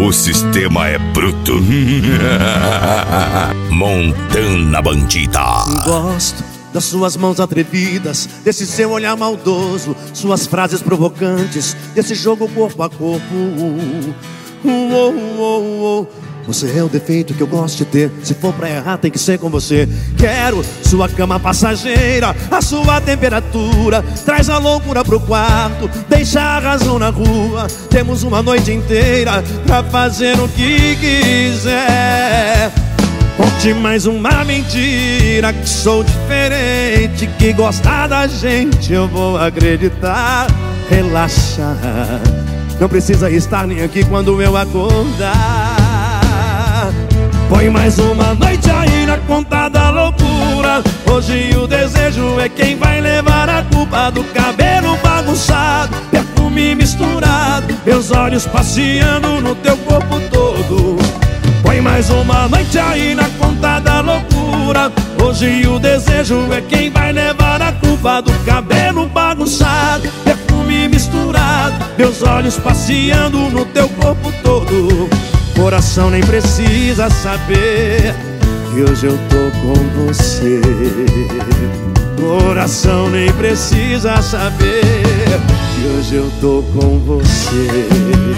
O sistema é bruto. Montana Bandida. Gosto das suas mãos atrevidas, desse seu olhar maldoso, suas frases provocantes, desse jogo corpo a corpo. Você é o defeito que eu gosto de ter. Se for pra errar tem que ser com você. Quero sua cama passageira, a sua temperatura. Traz a loucura pro quarto, deixa a razão na rua. Temos uma noite inteira pra fazer o que quiser. Conte mais uma mentira, que sou diferente, que gostar da gente eu vou acreditar. Relaxa, não precisa estar nem aqui quando eu acordar. Põe mais uma noite aí na conta da loucura. Hoje o desejo é quem vai levar a culpa do cabelo bagunçado, perfume misturado, meus olhos passeando no teu corpo todo. Põe mais uma noite aí na conta da loucura. Hoje o desejo é quem vai levar a culpa do cabelo bagunçado, perfume misturado, meus olhos passeando no teu corpo todo. Coração nem precisa saber que hoje eu tô com você. Coração nem precisa saber que hoje eu tô com você.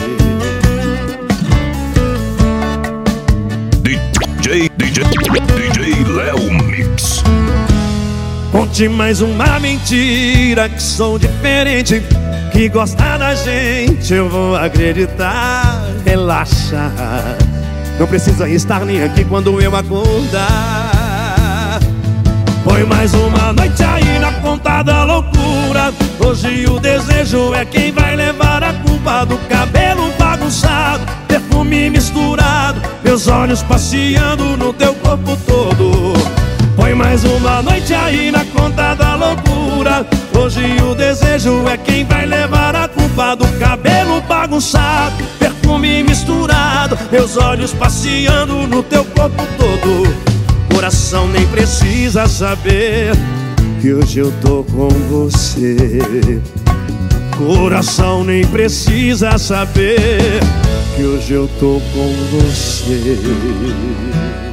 DJ Léo Mix. Conte mais uma mentira, que sou diferente, que gosta da gente eu vou acreditar. Relaxa, não precisa estar nem aqui quando eu acordar. Põe mais uma noite aí na conta da loucura. Hoje o desejo é quem vai levar a culpa do cabelo bagunçado, perfume misturado, meus olhos passeando no teu corpo todo. Põe mais uma noite aí na conta da loucura. Hoje o desejo é quem vai levar a culpa do cabelo bagunçado, perfume misturado, meus olhos passeando no teu corpo todo. Coração nem precisa saber que hoje eu tô com você. Coração nem precisa saber que hoje eu tô com você.